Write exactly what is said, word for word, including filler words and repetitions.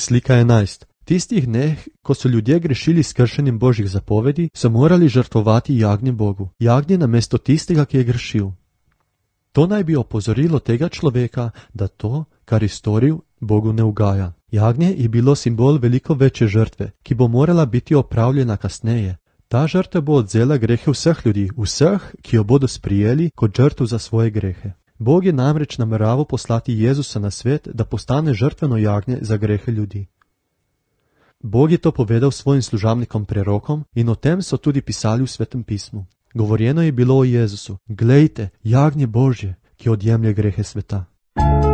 Slika enajst. V tistih dneh, ko so ljudje grešili s kršenjem Božjih zapovedi, so morali žrtvovati jagnje Bogu. Jagnje namesto tistega, ki je grešil. To naj bi opozorilo tega človeka, da to, kar je storil, Bogu ne ugaja. Jagnje je bilo simbol veliko večje žrtve, ki bo morala biti opravljena kasneje. Ta žrtev bo odzela grehe vseh ljudi, vseh, ki jo bodo sprijeli kot žrtev za svoje grehe. Bog je namreč nameraval poslati Jezusa na svet, da postane žrtveno jagnje za grehe ljudi. Bog je to povedal svojim služabnikom prerokom in o tem so tudi pisali v Svetem pismu. Govorjeno je bilo o Jezusu: Glejte, jagnje Božje, ki odjemlje grehe sveta.